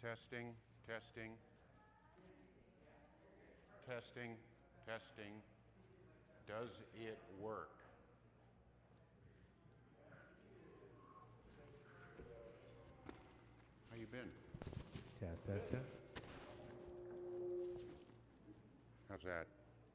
Testing, testing, testing, testing. Does it work? How you been? Test, test, test. How's that?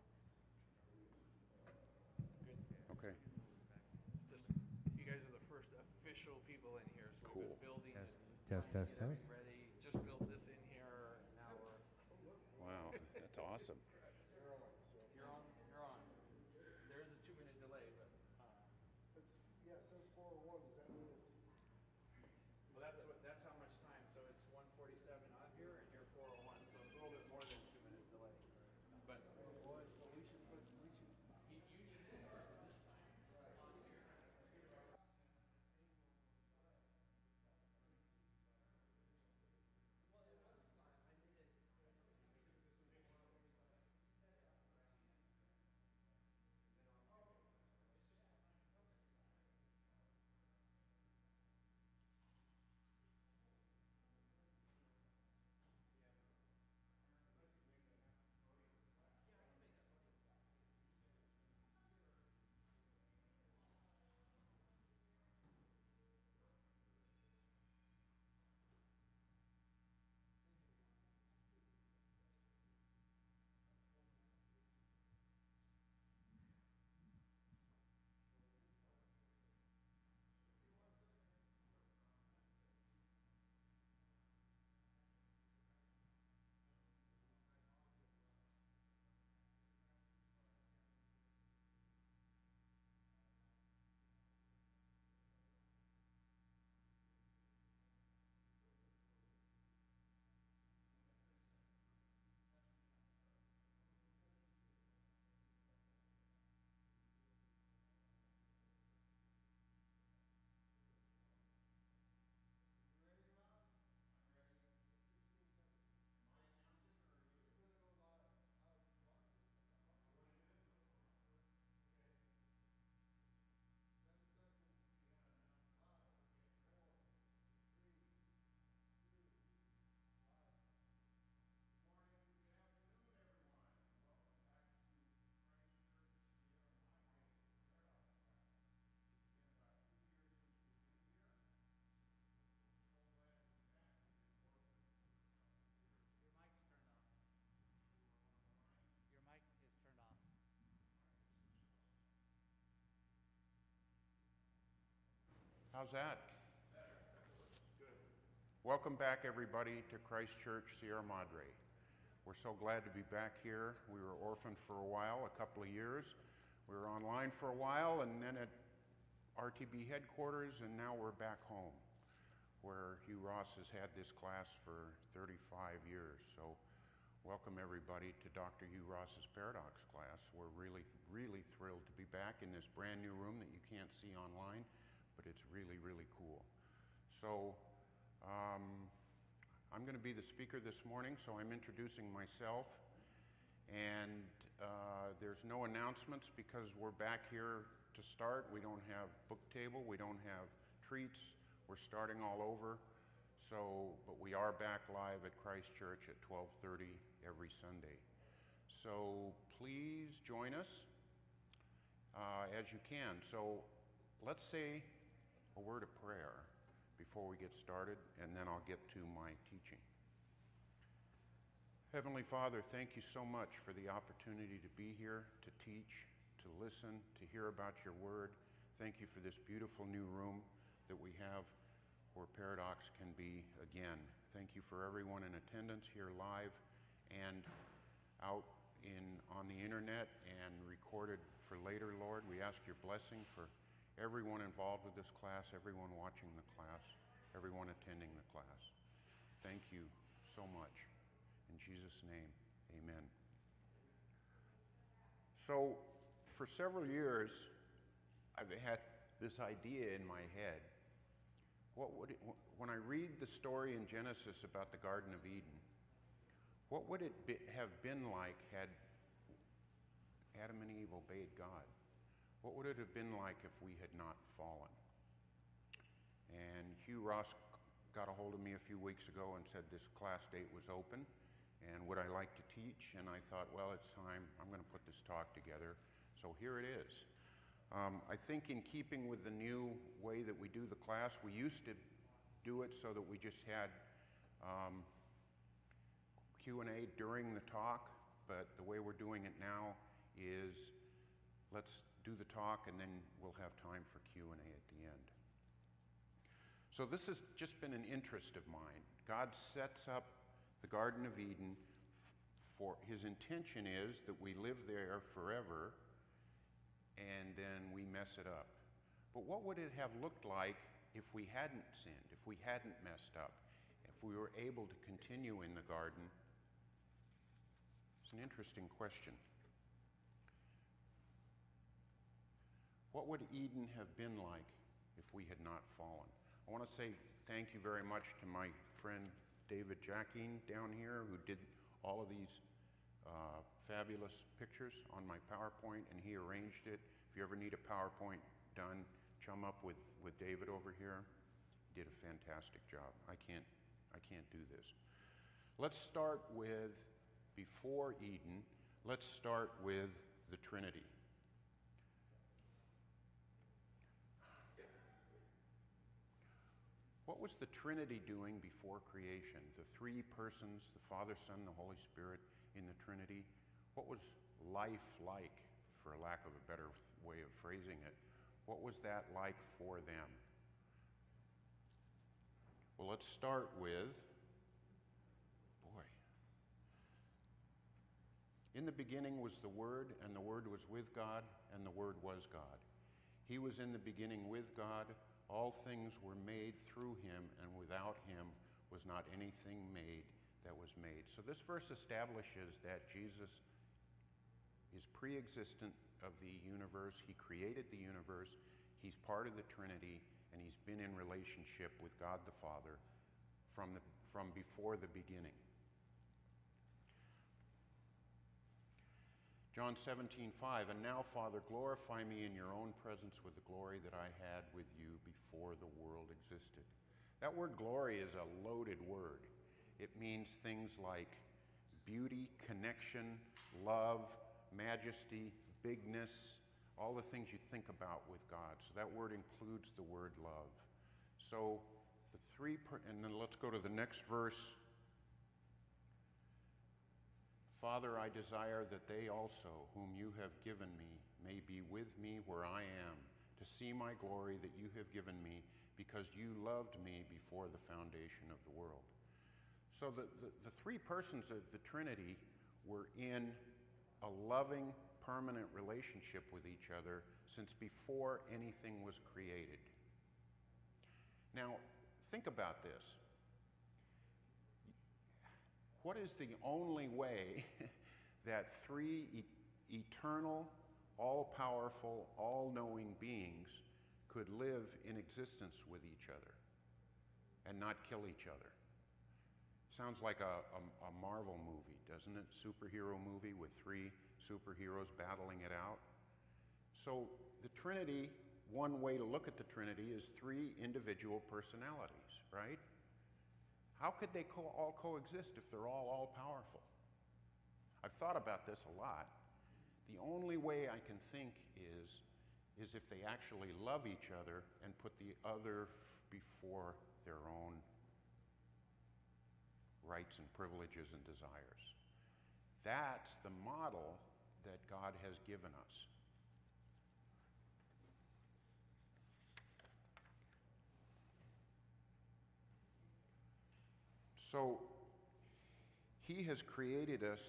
Good. Okay. You guys are the first official people in here, so Cool. we've been building Test, and test, trying to test, get everything test. ready. Just built this in here an hour. Wow, that's awesome. You're on. You're on. There is a 2-minute delay, but It says 401. Does that mean it's? well, that's how much time. So it's 1:47 on here, and you're 4:01. So it's a little bit more than a 2-minute delay. But Boy, so we should you need to start with this time. Your mic's turned off. Your mic is turned off. How's that? Good. Welcome back, everybody, to Christ Church Sierra Madre. We're so glad to be back here. We were orphaned for a while, a couple of years. We were online for a while, and then at RTB headquarters, and now we're back home, where Hugh Ross has had this class for 35 years. So welcome everybody to Dr. Hugh Ross's Paradox class. We're really, really thrilled to be back in this brand new room that you can't see online, but it's really, really cool. So I'm going to be the speaker this morning, so I'm introducing myself. And there's no announcements because we're back here to start. We don't have book table, we don't have treats. We're starting all over. So, but we are back live at Christ Church at 12:30 every Sunday. So please join us as you can. So let's say a word of prayer before we get started, and then I'll get to my teaching. Heavenly Father, thank you so much for the opportunity to be here, to teach, to listen, to hear about your word. Thank you for this beautiful new room that we have where Paradox can be again. Thank you for everyone in attendance here live and out on the internet and recorded for later, Lord. We ask your blessing for everyone involved with this class, everyone watching the class, everyone attending the class. Thank you so much. In Jesus' name, amen. So, for several years, I've had this idea in my head. When I read the story in Genesis about the Garden of Eden, what would it have been like had Adam and Eve obeyed God? What would it have been like if we had not fallen? And Hugh Ross got a hold of me a few weeks ago and said this class date was open and would I like to teach? And I thought, well, it's time. I'm going to put this talk together. So here it is. I think in keeping with the new way that we do the class, we used to do it so that we just had Q&A during the talk, but the way we're doing it now is let's do the talk and then we'll have time for Q&A at the end. So this has just been an interest of mine. God sets up the Garden of Eden for his intention is that we live there forever and then we mess it up. But what would it have looked like if we hadn't sinned, if we hadn't messed up, if we were able to continue in the garden? It's an interesting question. What would Eden have been like if we had not fallen? I want to say thank you very much to my friend David Jackine down here who did all of these fabulous pictures on my PowerPoint, and he arranged it. If you ever need a PowerPoint done, chum up with David over here. He did a fantastic job. I can't do this. Let's start with before Eden. Let's start with the Trinity. What was the Trinity doing before creation? The three persons, the Father, Son, the Holy Spirit in the Trinity. What was life like, for lack of a better way of phrasing it? What was that like for them? Well, let's start with, in the beginning was the Word, and the Word was with God, and the Word was God. He was in the beginning with God. All things were made through him, and without him was not anything made that was made. So this verse establishes that Jesus is pre-existent of the universe. He created the universe. He's part of the Trinity, and he's been in relationship with God the Father from before the beginning. John 17:5, and now, Father, glorify me in your own presence with the glory that I had with you before the world existed. That word glory is a loaded word. It means things like beauty, connection, love, majesty, bigness, all the things you think about with God. So that word includes the word love. So the and then let's go to the next verse. Father, I desire that they also, whom you have given me, may be with me where I am, to see my glory that you have given me, because you loved me before the foundation of the world. So the three persons of the Trinity were in a loving, permanent relationship with each other since before anything was created. Now, think about this. What is the only way that three eternal, all-powerful, all-knowing beings could live in existence with each other and not kill each other? Sounds like a Marvel movie, doesn't it? Superhero movie with three superheroes battling it out. So the Trinity, one way to look at the Trinity is three individual personalities, right? How could they all coexist if they're all powerful? I've thought about this a lot. The only way I can think is if they actually love each other and put the other before their own rights and privileges and desires. That's the model that God has given us. So he has created us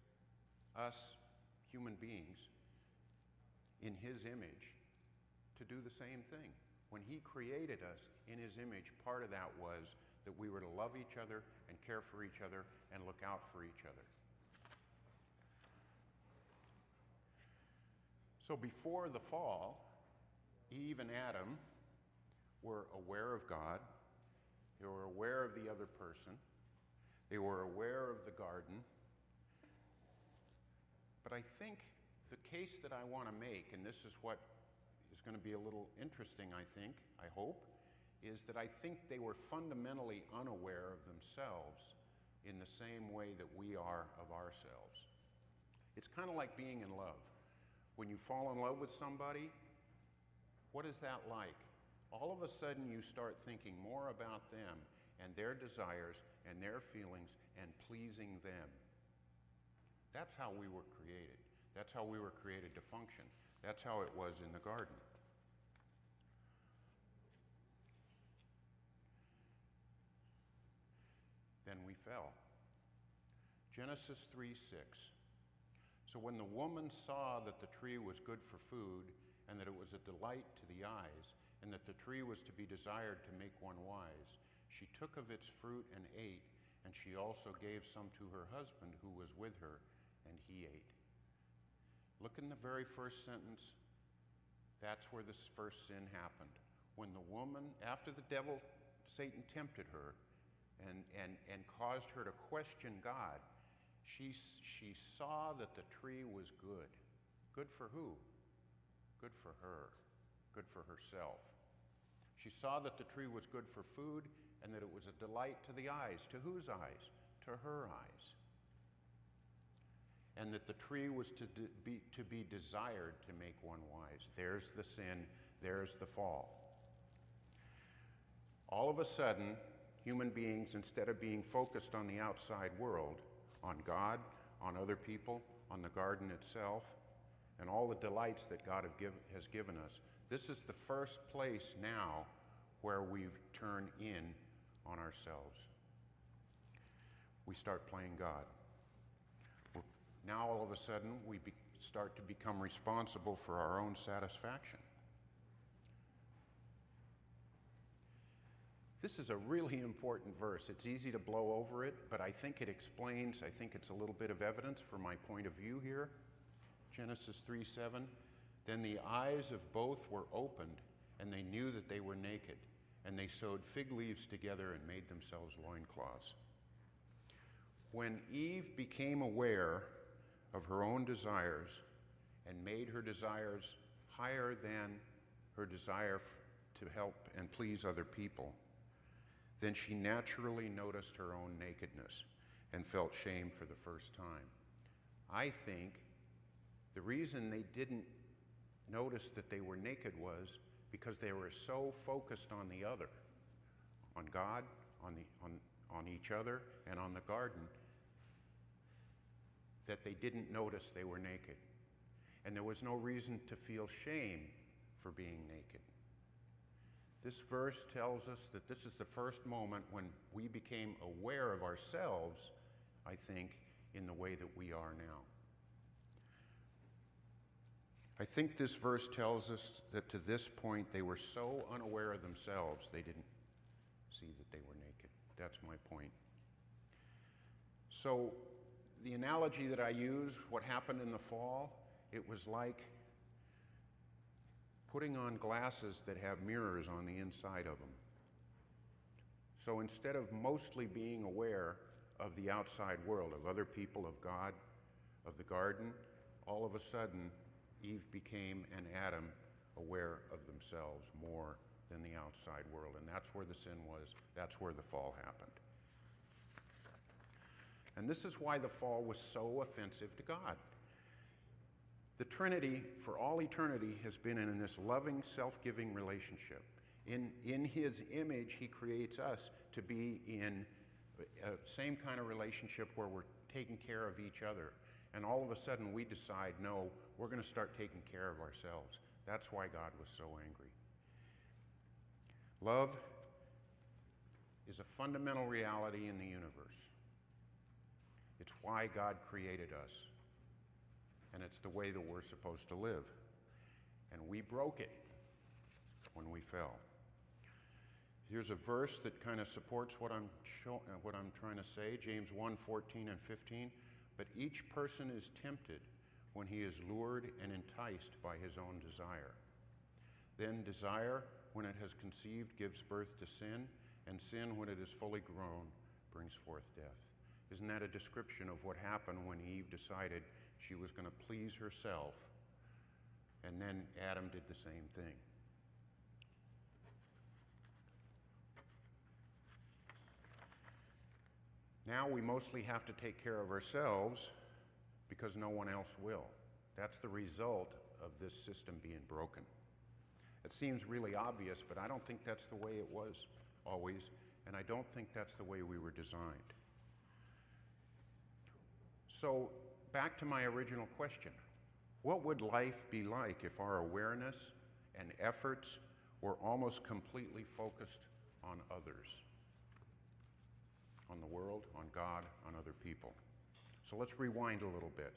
human beings, in his image to do the same thing. When he created us in his image, part of that was that we were to love each other and care for each other and look out for each other. So before the fall, Eve and Adam were aware of God. They were aware of the other person. They were aware of the garden. But I think the case that I want to make, and this is what is going to be a little interesting, I think, I hope, is that I think they were fundamentally unaware of themselves in the same way that we are of ourselves. It's kind of like being in love. When you fall in love with somebody, what is that like? All of a sudden you start thinking more about them and their desires and their feelings and pleasing them. That's how we were created. That's how we were created to function. That's how it was in the garden. Then we fell. Genesis 3:6. So when the woman saw that the tree was good for food, and that it was a delight to the eyes, and that the tree was to be desired to make one wise, she took of its fruit and ate, and she also gave some to her husband who was with her, and he ate. Look in the very first sentence. That's where this first sin happened. When the woman, after the devil, Satan, tempted her and caused her to question God, she saw that the tree was good. Good for who? Good for her. Good for herself. She saw that the tree was good for food and that it was a delight to the eyes. To whose eyes? To her eyes. And that the tree was to be desired to make one wise. There's the sin. There's the fall. All of a sudden, human beings, instead of being focused on the outside world, on God, on other people, on the garden itself, and all the delights that God has given us, this is the first place now where we turn in on ourselves. We start playing God. Now all of a sudden we start to become responsible for our own satisfaction. This is a really important verse. It's easy to blow over it, but I think it explains, I think it's a little bit of evidence for my point of view here. Genesis 3:7, then the eyes of both were opened, and they knew that they were naked, and they sewed fig leaves together and made themselves loincloths. When Eve became aware of her own desires and made her desires higher than her desire to help and please other people, then she naturally noticed her own nakedness and felt shame for the first time. I think the reason they didn't notice that they were naked was because they were so focused on the other, on God, on each other, and on the garden, that they didn't notice they were naked. And there was no reason to feel shame for being naked. This verse tells us that this is the first moment when we became aware of ourselves, I think, in the way that we are now. I think this verse tells us that to this point they were so unaware of themselves they didn't see that they were naked. That's my point. So the analogy that I use, what happened in the fall, it was like putting on glasses that have mirrors on the inside of them. So instead of mostly being aware of the outside world, of other people, of God, of the garden, all of a sudden Eve became, and Adam, aware of themselves more than the outside world. And that's where the sin was. That's where the fall happened. And this is why the fall was so offensive to God. The Trinity, for all eternity, has been in this loving, self-giving relationship. In His image, He creates us to be in a same kind of relationship where we're taking care of each other. And all of a sudden, we decide, no, we're going to start taking care of ourselves. That's why God was so angry. Love is a fundamental reality in the universe. It's why God created us. And it's the way that we're supposed to live. And we broke it when we fell. Here's a verse that kind of supports what I'm trying to say, James 1:14 and 15. But each person is tempted when he is lured and enticed by his own desire. Then desire, when it has conceived, gives birth to sin, and sin, when it is fully grown, brings forth death. Isn't that a description of what happened when Eve decided she was going to please herself, and then Adam did the same thing? Now we mostly have to take care of ourselves because no one else will. That's the result of this system being broken. It seems really obvious, but I don't think that's the way it was always, and I don't think that's the way we were designed. So, back to my original question. What would life be like if our awareness and efforts were almost completely focused on others? On the world, on God, on other people. So let's rewind a little bit.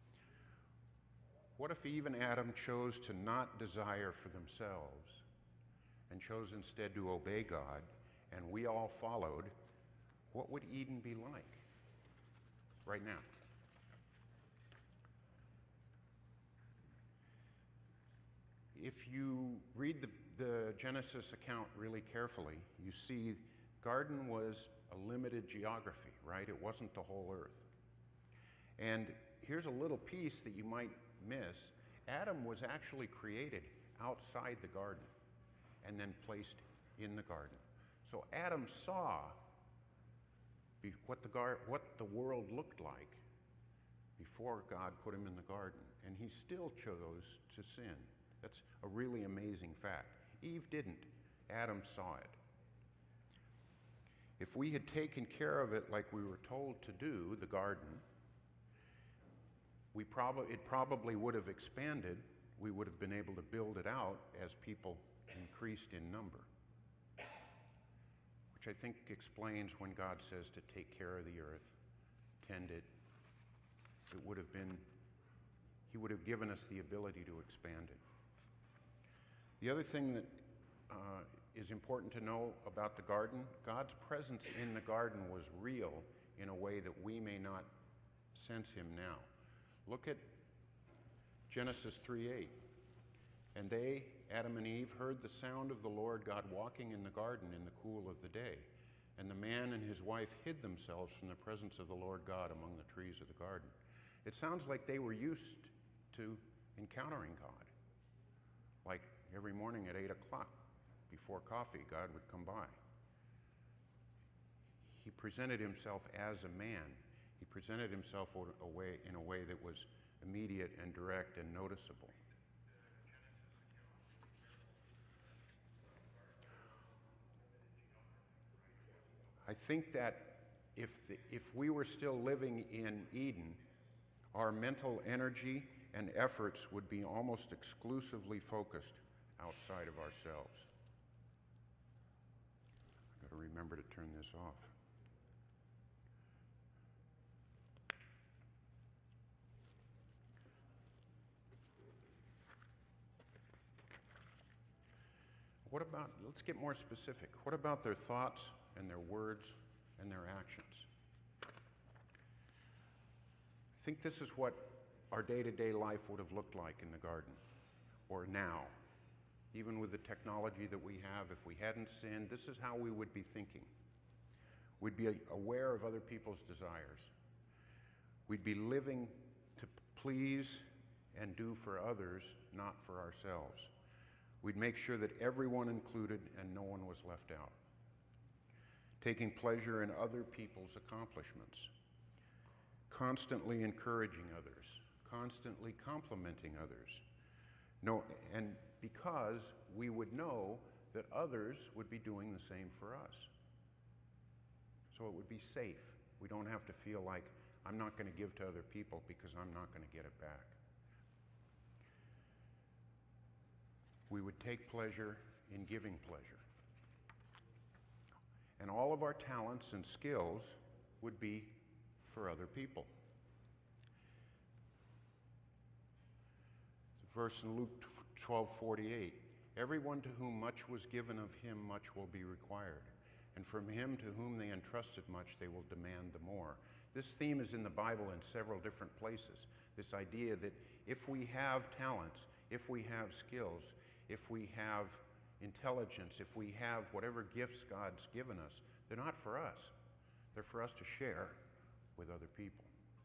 What if Eve and Adam chose to not desire for themselves and chose instead to obey God, and we all followed? What would Eden be like right now? If you read the Genesis account really carefully, you see garden was a limited geography, right? It wasn't the whole earth. And here's a little piece that you might miss. Adam was actually created outside the garden and then placed in the garden. So Adam saw what the world looked like before God put him in the garden, and he still chose to sin. That's a really amazing fact. Eve didn't. Adam saw it. If we had taken care of it like we were told to do, the garden, it probably would have expanded. We would have been able to build it out as people increased in number. Which I think explains when God says to take care of the earth, tend it. He would have given us the ability to expand it. The other thing that is important to know about the garden, God's presence in the garden was real in a way that we may not sense him now. Look at Genesis 3:8. And they, Adam and Eve, heard the sound of the Lord God walking in the garden in the cool of the day. And the man and his wife hid themselves from the presence of the Lord God among the trees of the garden. It sounds like they were used to encountering God. Like every morning at 8 o'clock before coffee, God would come by. He presented himself as a man. He presented himself in a way that was immediate and direct and noticeable. I think that if we were still living in Eden, our mental energy and efforts would be almost exclusively focused outside of ourselves. I've got to remember to turn this off. What about, let's get more specific. What about their thoughts and their words and their actions? I think this is what our day-to-day life would have looked like in the garden, or now. Even with the technology that we have, if we hadn't sinned, this is how we would be thinking. We'd be aware of other people's desires. We'd be living to please and do for others, not for ourselves. We'd make sure that everyone included and no one was left out. Taking pleasure in other people's accomplishments. Constantly encouraging others. Constantly complimenting others. And because we would know that others would be doing the same for us. So it would be safe. We don't have to feel like I'm not going to give to other people because I'm not going to get it back. We would take pleasure in giving pleasure. And all of our talents and skills would be for other people. Verse in Luke 12:48, everyone to whom much was given of him, much will be required. And from him to whom they entrusted much, they will demand the more. This theme is in the Bible in several different places. This idea that if we have talents, if we have skills, if we have intelligence, if we have whatever gifts God's given us, they're not for us. They're for us to share with other people.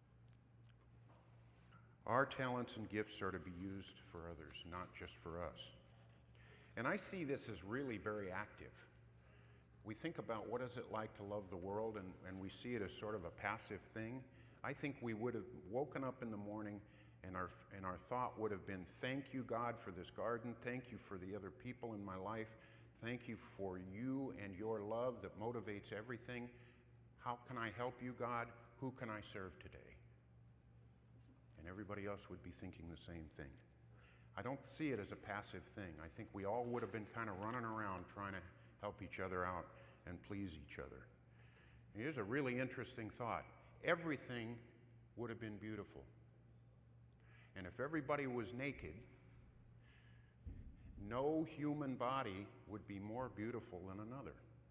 Our talents and gifts are to be used for others, not just for us. And I see this as really very active. we think about what is it like to love the world, and we see it as sort of a passive thing. I think we would have woken up in the morning and our thought would have been, thank you, God, for this garden. Thank you for the other people in my life. Thank you for you and your love that motivates everything. How can I help you, God? Who can I serve today? And everybody else would be thinking the same thing. I don't see it as a passive thing. I think we all would have been kind of running around trying to help each other out and please each other. And here's a really interesting thought. Everything would have been beautiful. And if everybody was naked, no human body would be more beautiful than another.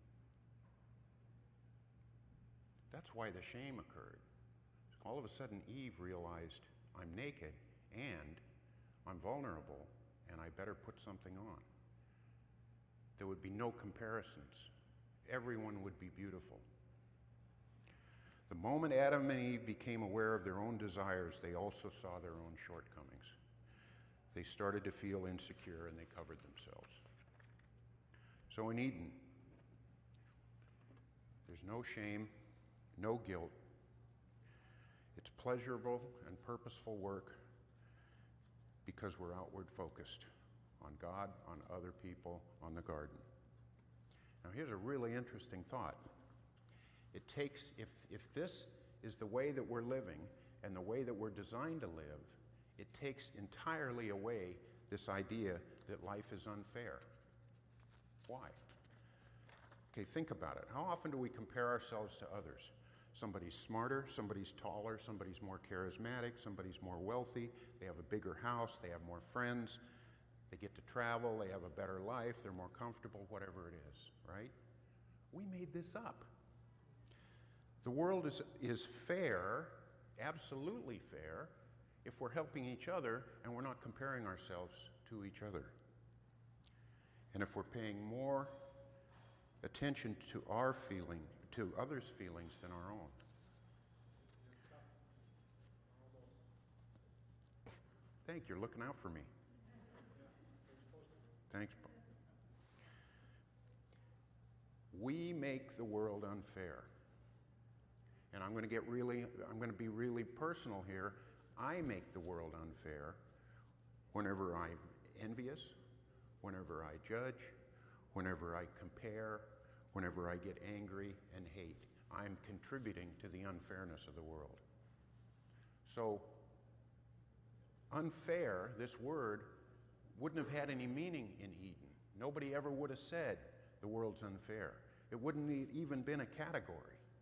That's why the shame occurred. All of a sudden, Eve realized, I'm naked and I'm vulnerable, and I better put something on. There would be no comparisons. Everyone would be beautiful. The moment Adam and Eve became aware of their own desires, they also saw their own shortcomings. They started to feel insecure and they covered themselves. So in Eden, there's no shame, no guilt. It's pleasurable and purposeful work because we're outward focused on God, on other people, on the garden. Now here's a really interesting thought. It takes, if this is the way that we're living and the way that we're designed to live, it takes entirely away this idea that life is unfair. Why? Okay, think about it. How often do we compare ourselves to others? Somebody's smarter, somebody's taller, somebody's more charismatic, somebody's more wealthy, they have a bigger house, they have more friends, they get to travel, they have a better life, they're more comfortable, whatever it is, right? We made this up. The world is fair, absolutely fair, if we're helping each other and we're not comparing ourselves to each other. And if we're paying more attention to our feeling, to others' feelings than our own. Thank you, you're looking out for me. Thanks. We make the world unfair. And I'm going to be really personal here. I make the world unfair whenever I'm envious, whenever I judge, whenever I compare, whenever I get angry and hate. I'm contributing to the unfairness of the world. So, unfair, this word, wouldn't have had any meaning in Eden. Nobody ever would have said the world's unfair. It wouldn't have even been a category.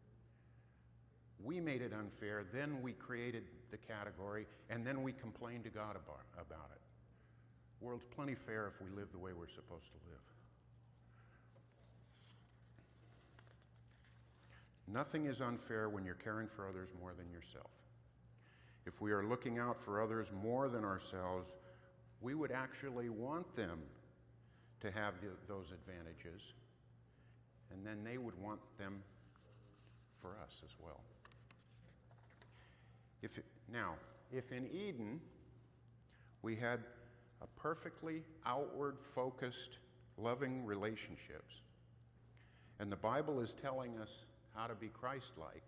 We made it unfair, then we created the category, and then we complained to God about it. The world's plenty fair if we live the way we're supposed to live. Nothing is unfair when you're caring for others more than yourself. If we are looking out for others more than ourselves, we would actually want them to have those advantages, and then they would want them for us as well. If in Eden we had a perfectly outward-focused, loving relationships, and the Bible is telling us how to be Christ-like,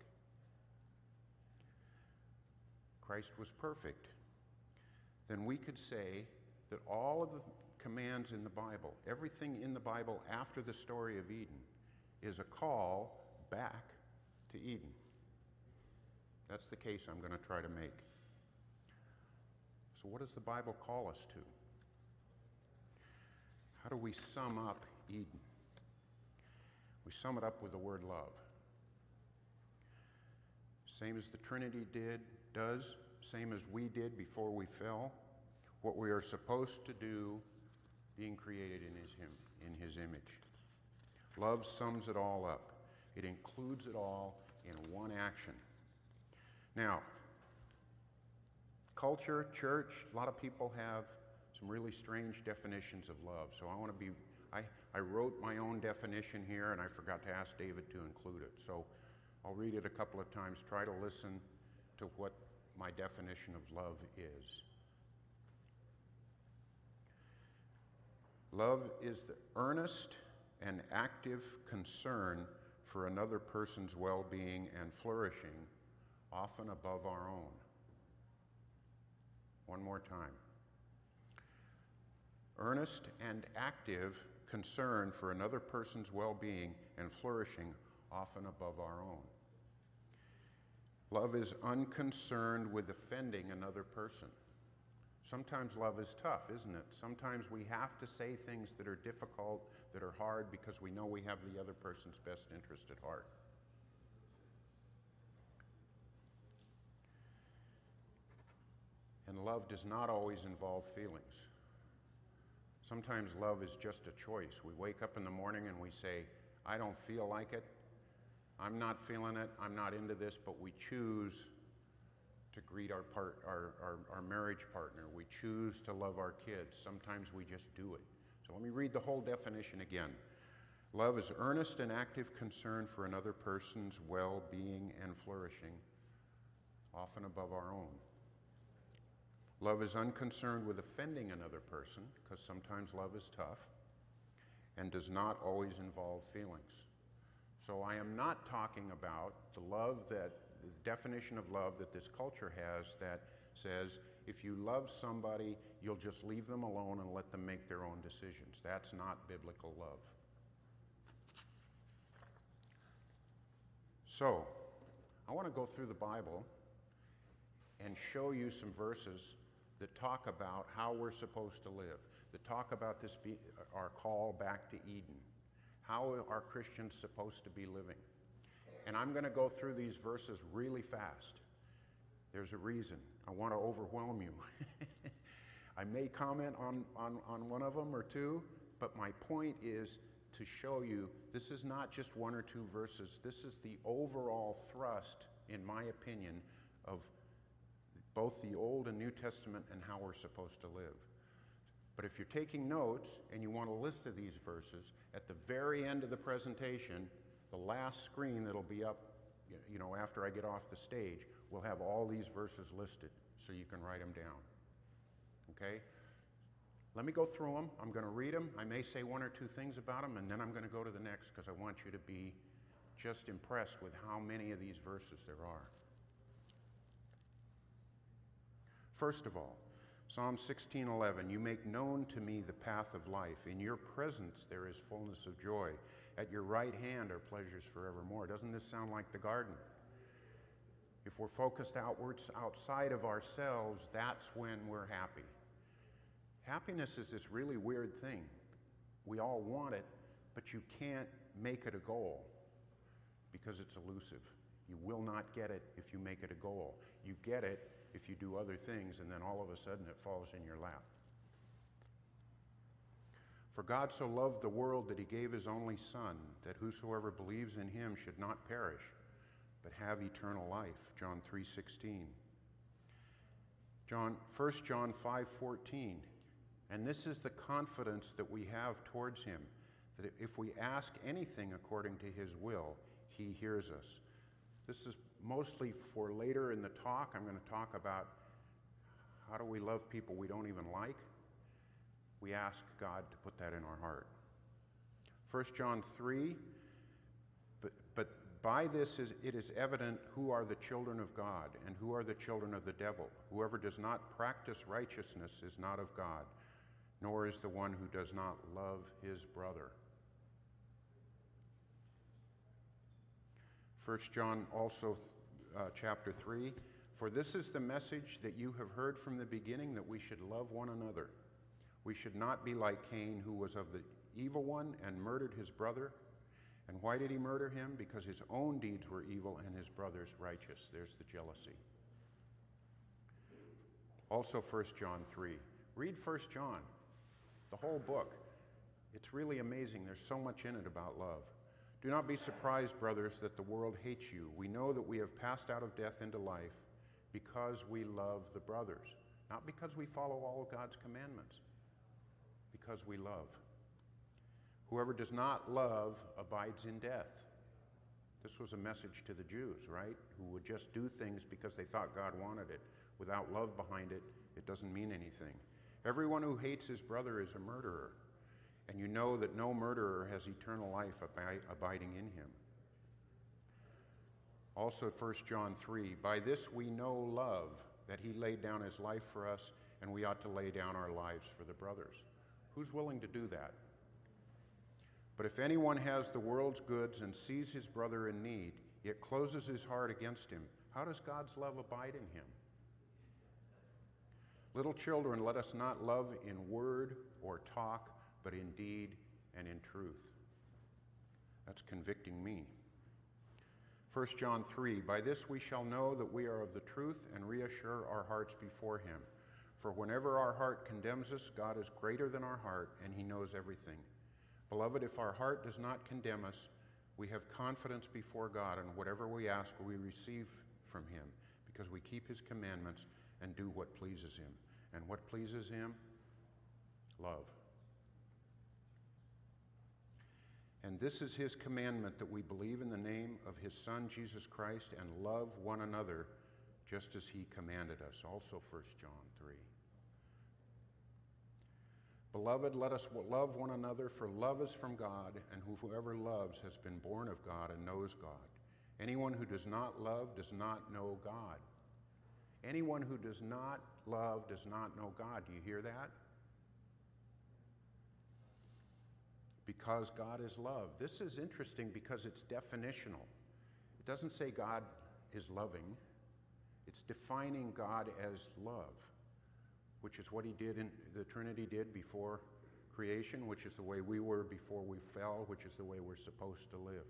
Christ was perfect, then we could say that all of the commands in the Bible, everything in the Bible after the story of Eden, is a call back to Eden. That's the case I'm going to try to make. So what does the Bible call us to? How do we sum up Eden? We sum it up with the word love. Same as the Trinity does, same as we did before we fell, what we are supposed to do being created in his image. Love sums it all up. It includes it all in one action. Now, culture, church, a lot of people have some really strange definitions of love. So I wrote my own definition here, and I forgot to ask David to include it. So I'll read it a couple of times. Try to listen to what my definition of love is. Love is the earnest, and active concern for another person's well-being and flourishing, often above our own. One more time. Earnest and active concern for another person's well-being and flourishing, often above our own. Love is unconcerned with offending another person. Sometimes love is tough, isn't it? Sometimes we have to say things that are difficult, that are hard, because we know we have the other person's best interest at heart. And love does not always involve feelings. Sometimes love is just a choice. We wake up in the morning and we say, I don't feel like it. I'm not feeling it. I'm not into this, but we choose to greet our marriage partner. We choose to love our kids. Sometimes we just do it. So let me read the whole definition again. Love is earnest and active concern for another person's well-being and flourishing, often above our own. Love is unconcerned with offending another person, because sometimes love is tough, and does not always involve feelings. So I am not talking about the definition of love that this culture has that says, if you love somebody, you'll just leave them alone and let them make their own decisions. That's not biblical love. So, I want to go through the Bible and show you some verses that talk about how we're supposed to live, that talk about our call back to Eden. How are Christians supposed to be living? And I'm going to go through these verses really fast. There's a reason. I want to overwhelm you. I may comment on one of them or two, but my point is to show you this is not just one or two verses. This is the overall thrust, in my opinion, of both the Old and New Testament and how we're supposed to live. But if you're taking notes and you want a list of these verses, at the very end of the presentation, the last screen that'll be up, after I get off the stage, will have all these verses listed so you can write them down. Okay? Let me go through them. I'm going to read them. I may say one or two things about them, and then I'm going to go to the next because I want you to be just impressed with how many of these verses there are. First of all, Psalm 16:11, you make known to me the path of life. In your presence there is fullness of joy. At your right hand are pleasures forevermore. Doesn't this sound like the garden? If we're focused outwards, outside of ourselves, that's when we're happy. Happiness is this really weird thing. We all want it, but you can't make it a goal because it's elusive. You will not get it if you make it a goal. You get it if you do other things, and then all of a sudden it falls in your lap. For God so loved the world that he gave his only Son, that whosoever believes in him should not perish, but have eternal life. John 3:16. 1 John 5:14. And this is the confidence that we have towards him, that if we ask anything according to his will, he hears us. This is mostly for later in the talk. I'm going to talk about how do we love people we don't even like. We ask God to put that in our heart. 1 John 3, but by this it is evident who are the children of God and who are the children of the devil. Whoever does not practice righteousness is not of God, nor is the one who does not love his brother. 1 John also, chapter 3, for this is the message that you have heard from the beginning, that we should love one another. We should not be like Cain, who was of the evil one and murdered his brother. And why did he murder him? Because his own deeds were evil and his brother's righteous. There's the jealousy. Also 1 John 3. Read 1 John, the whole book. It's really amazing. There's so much in it about love. Do not be surprised, brothers, that the world hates you. We know that we have passed out of death into life because we love the brothers. Not because we follow all of God's commandments, because we love. Whoever does not love abides in death. This was a message to the Jews, right? Who would just do things because they thought God wanted it. Without love behind it, it doesn't mean anything. Everyone who hates his brother is a murderer, and you know that no murderer has eternal life abiding in him. Also 1 John 3, by this we know love, that he laid down his life for us, and we ought to lay down our lives for the brothers. Who's willing to do that? But if anyone has the world's goods and sees his brother in need, yet closes his heart against him, how does God's love abide in him? Little children, let us not love in word or talk, but in deed and in truth. That's convicting me. 1 John 3, by this we shall know that we are of the truth and reassure our hearts before him. For whenever our heart condemns us, God is greater than our heart, and he knows everything. Beloved, if our heart does not condemn us, we have confidence before God, and whatever we ask, we receive from him, because we keep his commandments and do what pleases him. And what pleases him? Love. And this is his commandment, that we believe in the name of his Son, Jesus Christ, and love one another just as he commanded us. Also 1 John 3. Beloved, let us love one another, for love is from God, and whoever loves has been born of God and knows God. Anyone who does not love does not know God. Anyone who does not love does not know God. Do you hear that? Because God is love. This is interesting because it's definitional. It doesn't say God is loving. It's defining God as love, which is what he did in the Trinity did before creation, which is the way we were before we fell, which is the way we're supposed to live.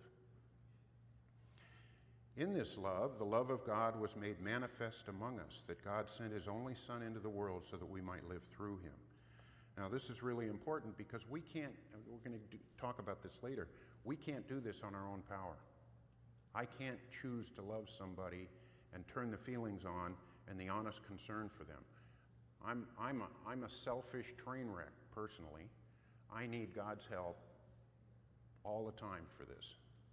In this love, the love of God was made manifest among us, that God sent his only Son into the world so that we might live through him. Now, this is really important because we can't, we're going to talk about this later, we can't do this on our own power. I can't choose to love somebody and turn the feelings on and the honest concern for them. I'm a selfish train wreck, personally. I need God's help all the time for this.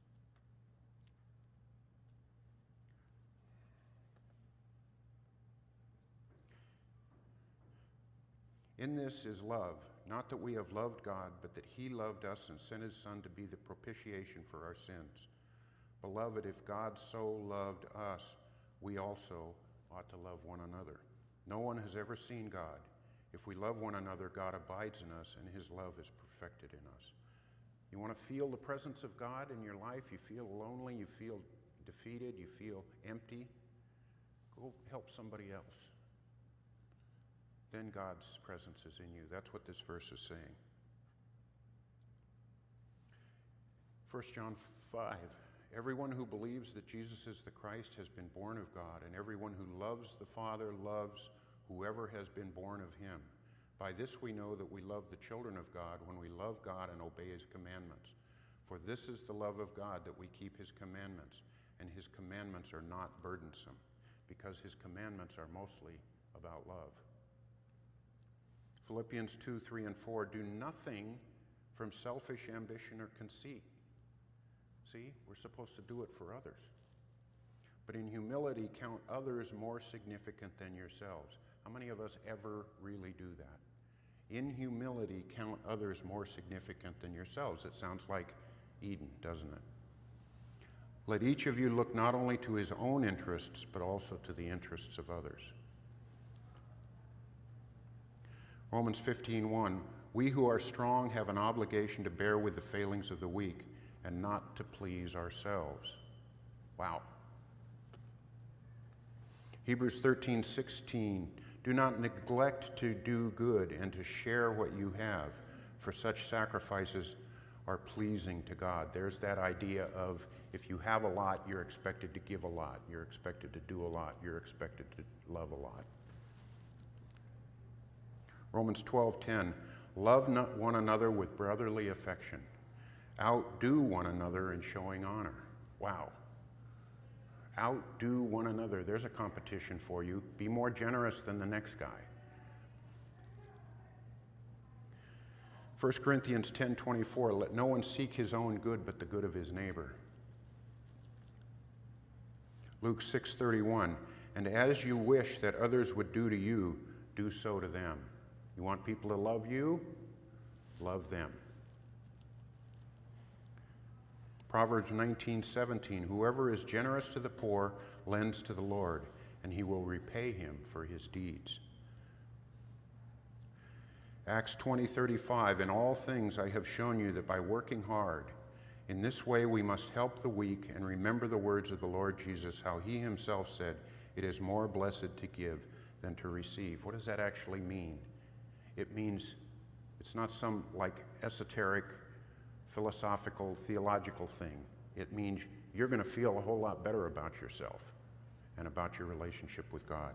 In this is love, not that we have loved God, but that he loved us and sent his Son to be the propitiation for our sins. Beloved, if God so loved us, we also ought to love one another. No one has ever seen God. If we love one another, God abides in us, and his love is perfected in us. You want to feel the presence of God in your life? You feel lonely, you feel defeated, you feel empty? Go help somebody else. Then God's presence is in you. That's what this verse is saying. 1 John 5, everyone who believes that Jesus is the Christ has been born of God, and everyone who loves the Father loves whoever has been born of him. By this we know that we love the children of God, when we love God and obey his commandments. For this is the love of God, that we keep his commandments, and his commandments are not burdensome, because his commandments are mostly about love. Philippians 2, 3, and 4, do nothing from selfish ambition or conceit. See, we're supposed to do it for others. But in humility, count others more significant than yourselves. How many of us ever really do that? In humility, count others more significant than yourselves. It sounds like Eden, doesn't it? Let each of you look not only to his own interests, but also to the interests of others. Romans 15:1, we who are strong have an obligation to bear with the failings of the weak and not to please ourselves. Wow. Hebrews 13:16, do not neglect to do good and to share what you have, for such sacrifices are pleasing to God. There's that idea of if you have a lot, you're expected to give a lot. You're expected to do a lot. You're expected to love a lot. Romans 12:10, love one another with brotherly affection. Outdo one another in showing honor. Wow. Outdo one another. There's a competition for you. Be more generous than the next guy. 1 Corinthians 10:24, let no one seek his own good but the good of his neighbor. Luke 6:31, and as you wish that others would do to you, do so to them. You want people to love you? Love them. Proverbs 19:17, whoever is generous to the poor lends to the Lord, and he will repay him for his deeds. Acts 20:35, in all things I have shown you that by working hard, in this way we must help the weak and remember the words of the Lord Jesus, how he himself said, it is more blessed to give than to receive. What does that actually mean? It means it's not some like esoteric, philosophical, theological thing. It means you're going to feel a whole lot better about yourself and about your relationship with God.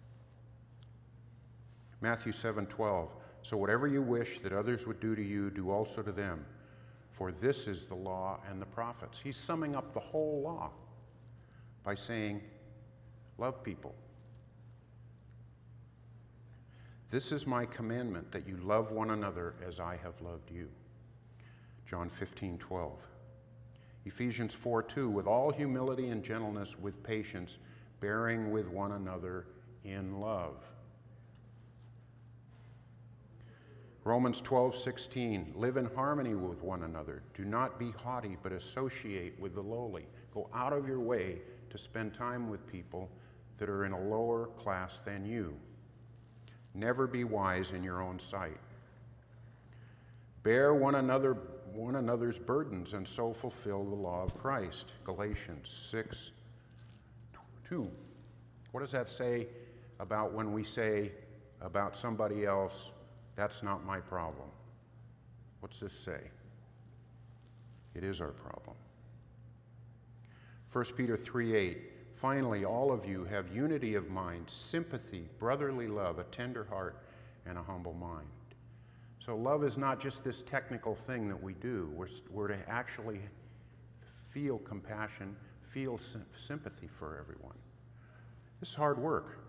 Matthew 7:12, so whatever you wish that others would do to you, do also to them, for this is the law and the prophets. He's summing up the whole law by saying, love people. This is my commandment, that you love one another as I have loved you. John 15:12. Ephesians 4:2, with all humility and gentleness, with patience, bearing with one another in love. Romans 12:16, live in harmony with one another. Do not be haughty, but associate with the lowly. Go out of your way to spend time with people that are in a lower class than you. Never be wise in your own sight. Bear one another's burdens and so fulfill the law of Christ. Galatians 6:2. What does that say about when we say about somebody else, that's not my problem? What's this say? It is our problem. 1 Peter 3:8. Finally, all of you have unity of mind, sympathy, brotherly love, a tender heart, and a humble mind. So love is not just this technical thing that we do. We're to actually feel compassion, feel sympathy for everyone. This is hard work.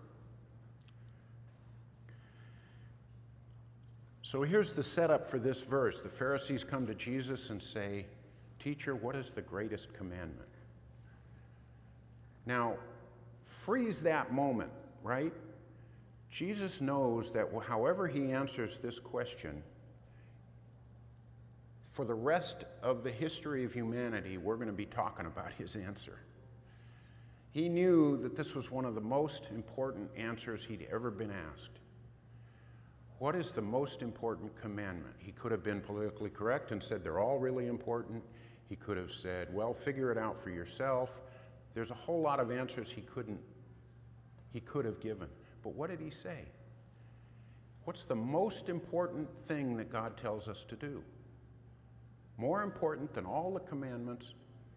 So here's the setup for this verse. The Pharisees come to Jesus and say, Teacher, what is the greatest commandment? Now, freeze that moment, right? Jesus knows that however he answers this question, for the rest of the history of humanity, we're going to be talking about his answer. He knew that this was one of the most important answers he'd ever been asked. What is the most important commandment? He could have been politically correct and said they're all really important. He could have said, well, figure it out for yourself. There's a whole lot of answers he could have given. But what did he say? What's the most important thing that God tells us to do? More important than all the commandments.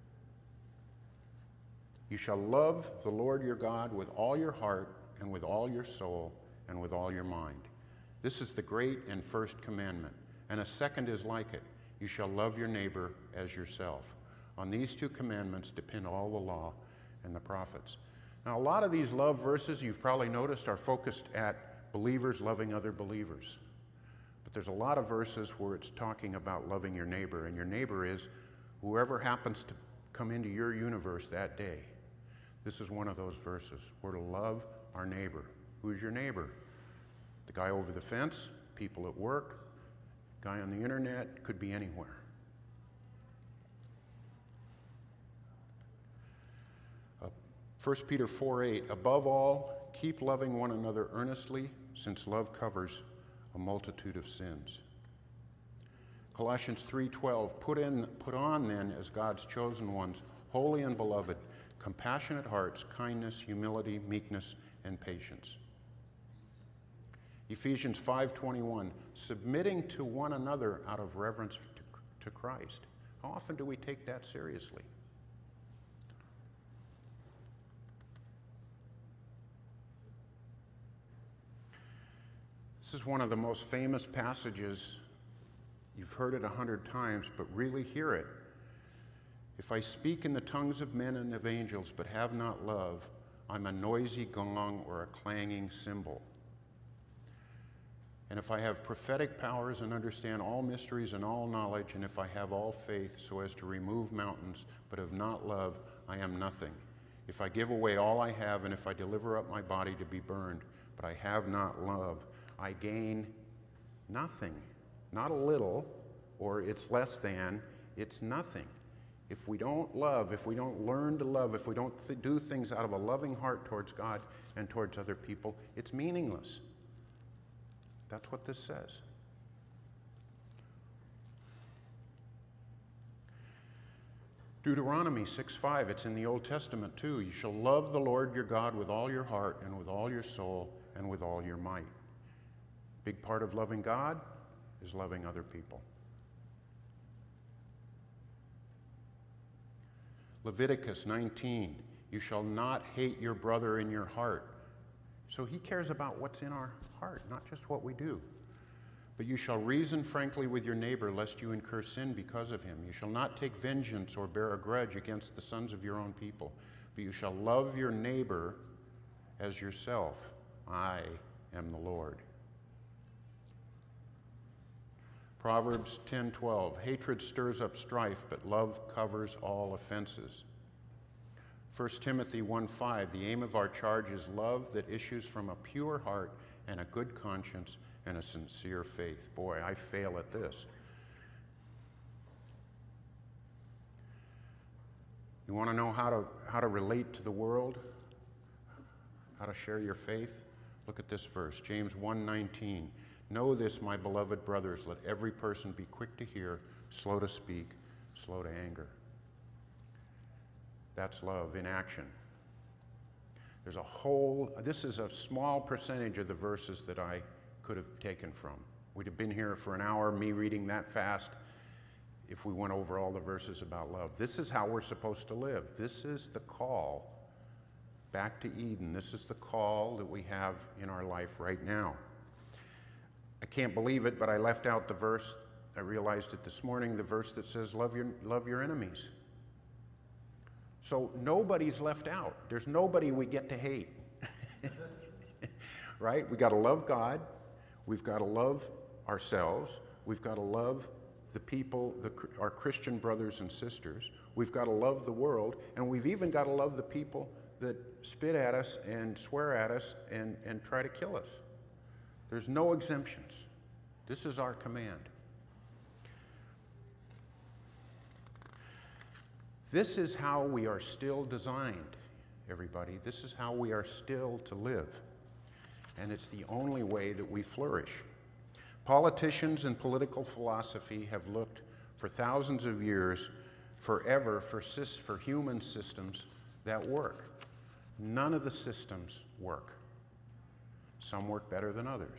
You shall love the Lord your God with all your heart and with all your soul and with all your mind. This is the great and first commandment. And a second is like it. You shall love your neighbor as yourself. On these two commandments depend all the law and the prophets. Now, a lot of these love verses, you've probably noticed, are focused at believers loving other believers. But there's a lot of verses where it's talking about loving your neighbor, and your neighbor is whoever happens to come into your universe that day. This is one of those verses. We're to love our neighbor. Who's your neighbor? The guy over the fence, people at work, guy on the internet, could be anywhere. 1 Peter 4:8, above all, keep loving one another earnestly, since love covers a multitude of sins. Colossians 3:12, put on then as God's chosen ones, holy and beloved, compassionate hearts, kindness, humility, meekness, and patience. Ephesians 5:21, submitting to one another out of reverence to Christ. How often do we take that seriously? This is one of the most famous passages. You've heard it 100 times, but really hear it. If I speak in the tongues of men and of angels, but have not love, I'm a noisy gong or a clanging cymbal. And if I have prophetic powers and understand all mysteries and all knowledge, and if I have all faith so as to remove mountains, but have not love, I am nothing. If I give away all I have, and if I deliver up my body to be burned, but I have not love, I gain nothing. Not a little, or it's less than, it's nothing. If we don't love, if we don't learn to love, if we don't do things out of a loving heart towards God and towards other people, it's meaningless. That's what this says. Deuteronomy 6:5, it's in the Old Testament too. You shall love the Lord your God with all your heart and with all your soul and with all your might. Big part of loving God is loving other people. Leviticus 19, you shall not hate your brother in your heart. So he cares about what's in our heart, not just what we do. But you shall reason frankly with your neighbor, lest you incur sin because of him. You shall not take vengeance or bear a grudge against the sons of your own people, but you shall love your neighbor as yourself. I am the Lord. Proverbs 10:12, hatred stirs up strife, but love covers all offenses. 1 Timothy 1:5, the aim of our charge is love that issues from a pure heart and a good conscience and a sincere faith. Boy, I fail at this. You want to know how to relate to the world? How to share your faith? Look at this verse, James 1:19. Know this, my beloved brothers, let every person be quick to hear, slow to speak, slow to anger. That's love in action. This is a small percentage of the verses that I could have taken from. We'd have been here for an hour, me reading that fast, if we went over all the verses about love. This is how we're supposed to live. This is the call back to Eden. This is the call that we have in our life right now. I can't believe it, but I left out the verse, I realized it this morning, the verse that says, love your enemies. So nobody's left out. There's nobody we get to hate. Right? We got to love God. We've got to love ourselves. We've got to love the people, our Christian brothers and sisters. We've got to love the world. And we've even got to love the people that spit at us and swear at us and try to kill us. There's no exemptions. This is our command. This is how we are still designed, everybody. This is how we are still to live. And it's the only way that we flourish. Politicians and political philosophy have looked for thousands of years, forever, for human systems that work. None of the systems work. Some work better than others.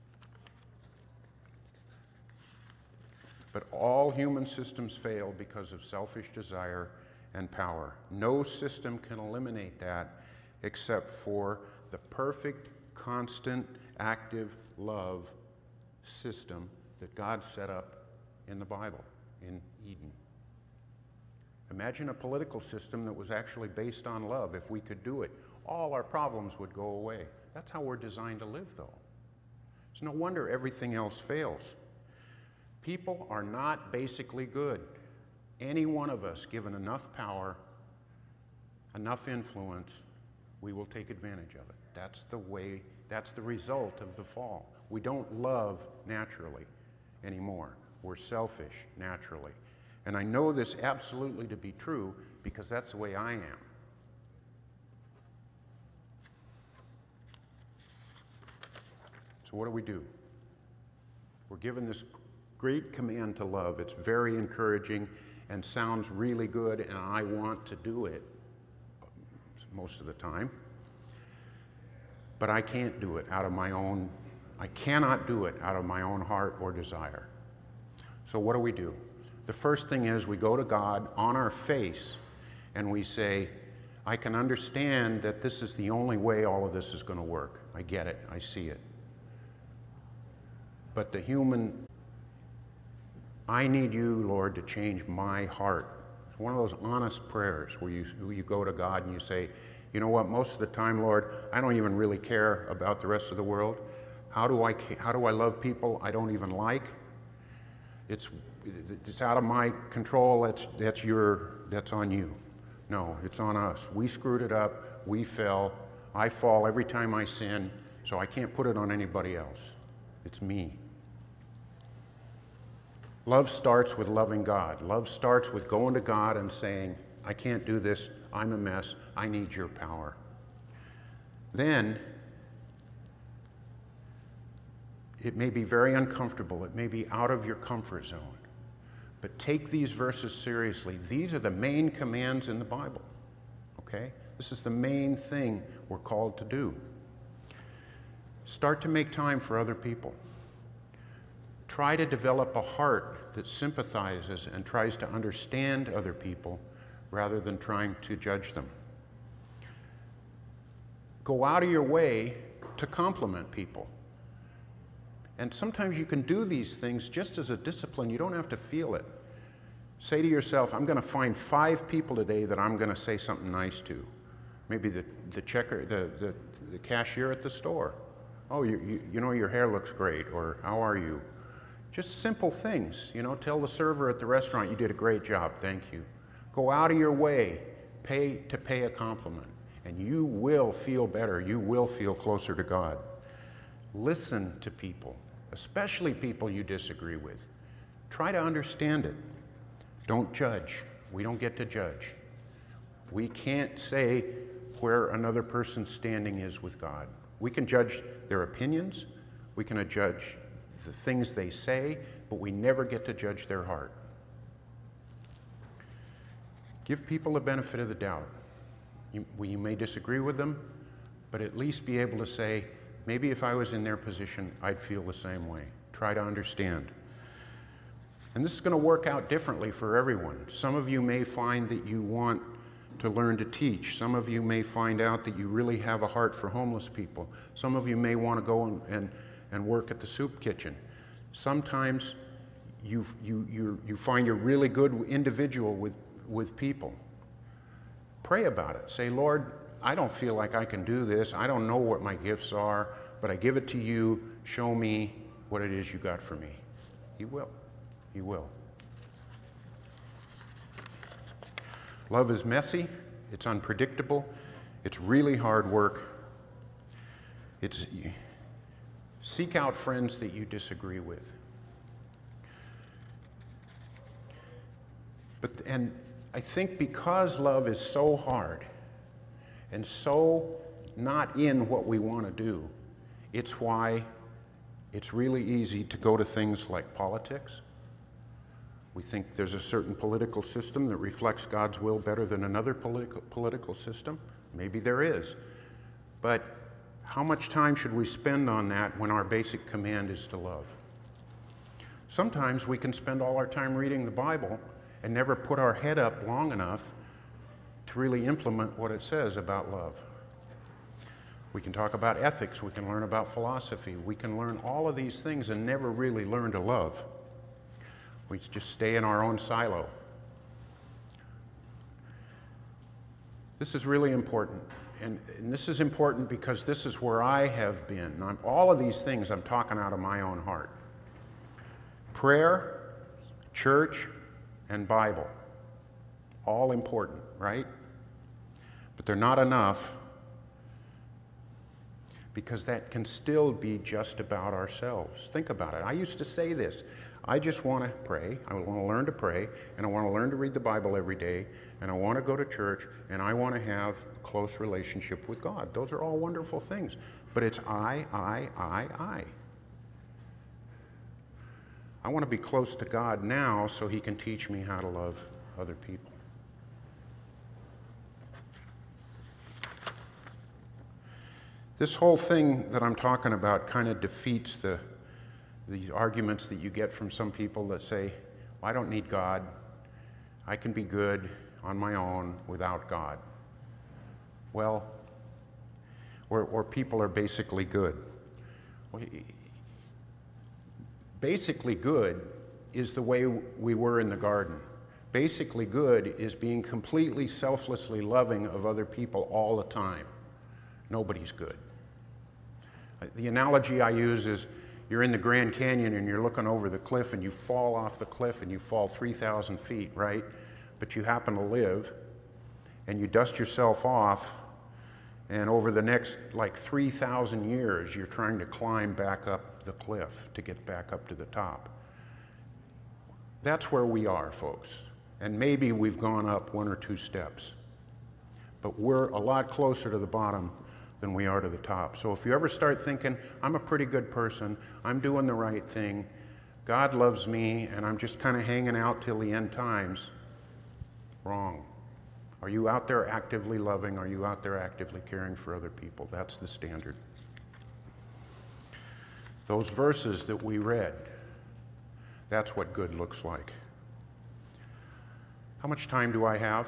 But all human systems fail because of selfish desire and power. No system can eliminate that except for the perfect, constant, active love system that God set up in the Bible, in Eden. Imagine a political system that was actually based on love. If we could do it, all our problems would go away. That's how we're designed to live, though. It's no wonder everything else fails. People are not basically good. Any one of us, given enough power, enough influence, we will take advantage of it. That's the way, that's the result of the fall. We don't love naturally anymore. We're selfish naturally. And I know this absolutely to be true because that's the way I am. So what do? We're given this great command to love. It's very encouraging and sounds really good, and I want to do it most of the time. But I can't do it out of my own, I cannot do it out of my own heart or desire. So what do? The first thing is we go to God on our face and we say, I can understand that this is the only way all of this is going to work. I get it. I see it. But I need you, Lord, to change my heart. It's one of those honest prayers where you go to God and you say, you know what, most of the time, Lord, I don't even really care about the rest of the world. How do I love people I don't even like? It's out of my control. That's on you. No, it's on us. We screwed it up. We fell. I fall every time I sin, so I can't put it on anybody else. It's me. Love starts with loving God. Love starts with going to God and saying, I can't do this, I'm a mess, I need your power. Then, it may be very uncomfortable, it may be out of your comfort zone, but take these verses seriously. These are the main commands in the Bible, okay? This is the main thing we're called to do. Start to make time for other people. Try to develop a heart that sympathizes and tries to understand other people rather than trying to judge them. Go out of your way to compliment people. And sometimes you can do these things just as a discipline. You don't have to feel it. Say to yourself, I'm going to find 5 people today that I'm going to say something nice to. Maybe the cashier at the store. Oh, you know, your hair looks great, or how are you? Just simple things, you know, tell the server at the restaurant, you did a great job, thank you. Go out of your way, pay a compliment, and you will feel better, you will feel closer to God. Listen to people, especially people you disagree with. Try to understand it. Don't judge. We don't get to judge. We can't say where another person's standing is with God. We can judge their opinions, we can judge the things they say, but we never get to judge their heart. Give people the benefit of the doubt. You may disagree with them, but at least be able to say, maybe if I was in their position, I'd feel the same way. Try to understand. And this is going to work out differently for everyone. Some of you may find that you want to learn to teach. Some of you may find out that you really have a heart for homeless people. Some of you may want to go and work at the soup kitchen. Sometimes you find you're really good individual with people. Pray about it. Say, Lord, I don't feel like I can do this. I don't know what my gifts are, but I give it to you. Show me what it is you got for me. He will. He will. Love is messy. It's unpredictable. It's really hard work. Seek out friends that you disagree with. And I think because love is so hard and so not in what we want to do, it's why it's really easy to go to things like politics. We think there's a certain political system that reflects God's will better than another political system. Maybe there is. But how much time should we spend on that when our basic command is to love? Sometimes we can spend all our time reading the Bible and never put our head up long enough to really implement what it says about love. We can talk about ethics, we can learn about philosophy, we can learn all of these things and never really learn to love. We just stay in our own silo. This is really important. And this is important because this is where I have been. All of these things I'm talking out of my own heart. Prayer, church, and Bible. All important, right? But they're not enough because that can still be just about ourselves. Think about it. I used to say this. I just want to pray, I want to learn to pray, and I want to learn to read the Bible every day, and I want to go to church, and I want to have a close relationship with God. Those are all wonderful things. But it's I. I want to be close to God now so He can teach me how to love other people. This whole thing that I'm talking about kind of defeats the arguments that you get from some people that say, well, I don't need God. I can be good on my own without God. Well, or people are basically good. Well, basically good is the way we were in the garden. Basically good is being completely selflessly loving of other people all the time. Nobody's good. The analogy I use is you're in the Grand Canyon and you're looking over the cliff and you fall off the cliff and you fall 3,000 feet, right? But you happen to live and you dust yourself off, and over the next 3,000 years you're trying to climb back up the cliff to get back up to the top. That's where we are, folks. And maybe we've gone up 1 or 2 steps. But we're a lot closer to the bottom than we are to the top. So if you ever start thinking, I'm a pretty good person, I'm doing the right thing, God loves me, and I'm just kind of hanging out till the end times, wrong. Are you out there actively loving? Are you out there actively caring for other people? That's the standard. Those verses that we read, that's what good looks like. How much time do I have?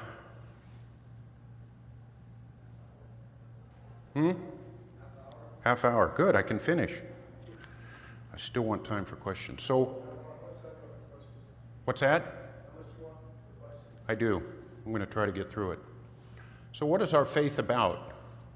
Half hour. Good, I can finish. I still want time for questions. So, what's that? I do. I'm going to try to get through it. So what is our faith about?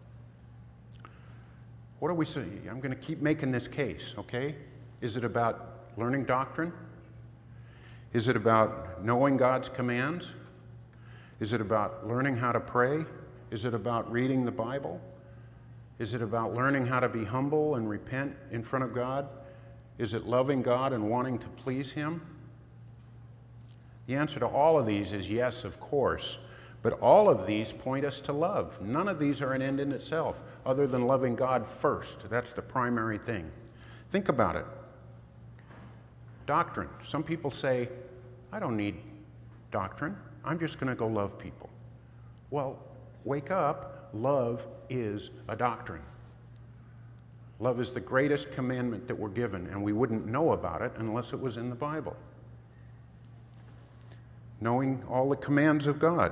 What do we say? I'm going to keep making this case, okay? Is it about learning doctrine? Is it about knowing God's commands? Is it about learning how to pray? Is it about reading the Bible? Is it about learning how to be humble and repent in front of God? Is it loving God and wanting to please Him? The answer to all of these is yes, of course. But all of these point us to love. None of these are an end in itself, other than loving God first. That's the primary thing. Think about it. Doctrine. Some people say, I don't need doctrine. I'm just going to go love people. Well, wake up. Love is a doctrine. Love is the greatest commandment that we're given, and we wouldn't know about it unless it was in the Bible. Knowing all the commands of God.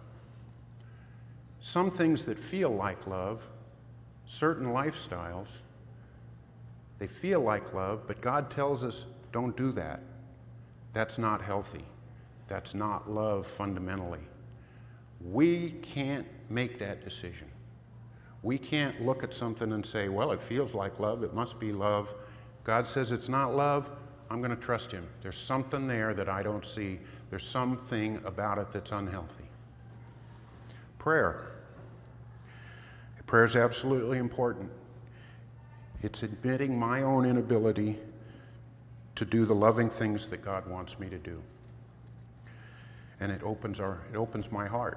Some things that feel like love, certain lifestyles, they feel like love, but God tells us, don't do that. That's not healthy. That's not love fundamentally. We can't make that decision. We can't look at something and say, well, it feels like love, it must be love. God says it's not love, I'm going to trust Him. There's something there that I don't see. There's something about it that's unhealthy. Prayer. Prayer is absolutely important. It's admitting my own inability to do the loving things that God wants me to do. And it opens my heart.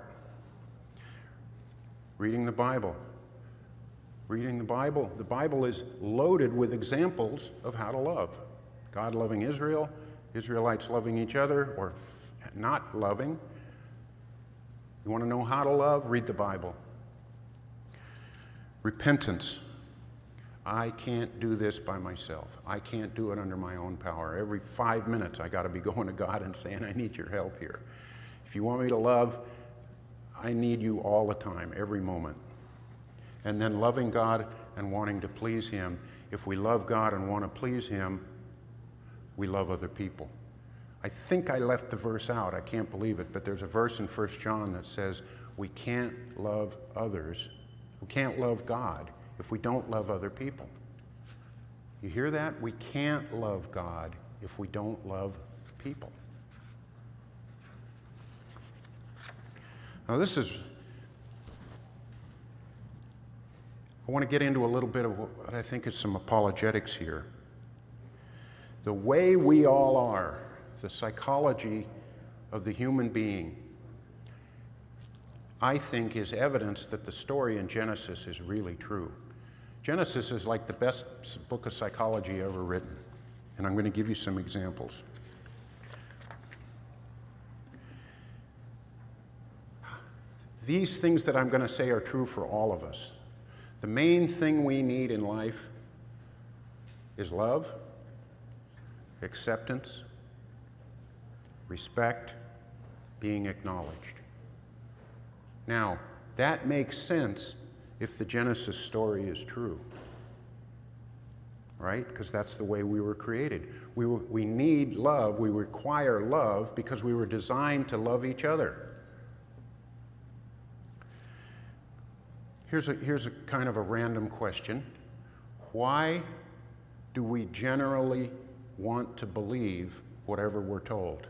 Reading the Bible. Reading the Bible is loaded with examples of how to love. God loving Israel, Israelites loving each other, or not loving. You want to know how to love? Read the Bible. Repentance. I can't do this by myself. I can't do it under my own power. Every 5 minutes I got to be going to God and saying, I need your help here. If you want me to love, I need you all the time, every moment. And then loving God and wanting to please Him. If we love God and want to please Him, we love other people. I think I left the verse out. I can't believe it. But there's a verse in 1 John that says we can't love others. We can't love God if we don't love other people. You hear that? We can't love God if we don't love people. Now I want to get into a little bit of what I think is some apologetics here. The way we all are, the psychology of the human being, I think is evidence that the story in Genesis is really true. Genesis is like the best book of psychology ever written, and I'm going to give you some examples. These things that I'm going to say are true for all of us. The main thing we need in life is love, acceptance, respect, being acknowledged. Now, that makes sense if the Genesis story is true, right? Because that's the way we were created. We need love, we require love because we were designed to love each other. Here's a kind of a random question. Why do we generally want to believe whatever we're told?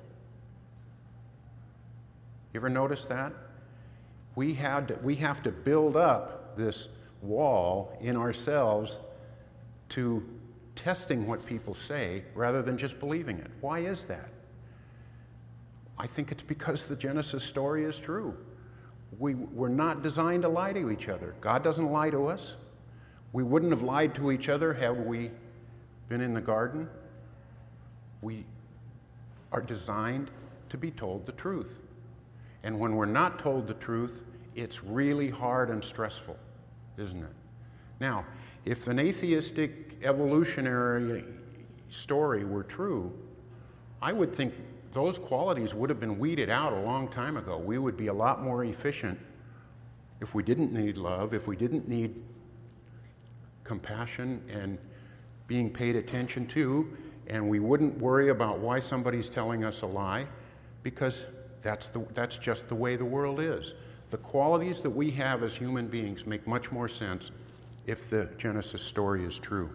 You ever notice that? We have to build up this wall in ourselves to testing what people say rather than just believing it. Why is that? I think it's because the Genesis story is true. We're not designed to lie to each other. God doesn't lie to us. We wouldn't have lied to each other had we been in the garden. We are designed to be told the truth. And when we're not told the truth, it's really hard and stressful, isn't it? Now, if an atheistic evolutionary story were true, I would think those qualities would have been weeded out a long time ago. We would be a lot more efficient if we didn't need love, if we didn't need compassion and being paid attention to, and we wouldn't worry about why somebody's telling us a lie, because that's just the way the world is. The qualities that we have as human beings make much more sense if the Genesis story is true.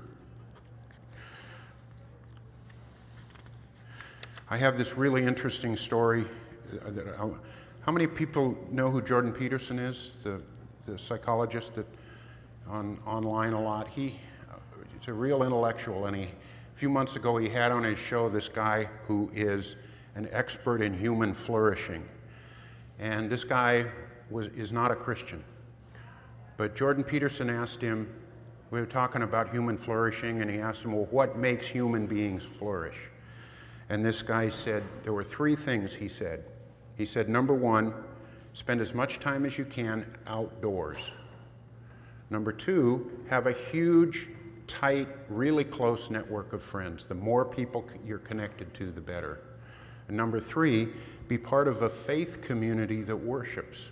I have this really interesting story. How many people know who Jordan Peterson is, the psychologist that online a lot? He's a real intellectual, and a few months ago he had on his show this guy who is an expert in human flourishing. And this guy is not a Christian. But Jordan Peterson asked him, we were talking about human flourishing, and he asked him, well, what makes human beings flourish? And this guy said, there were three things he said. He said, number one, spend as much time as you can outdoors. Number two, have a huge, tight, really close network of friends. The more people you're connected to, the better. And number three, be part of a faith community that worships.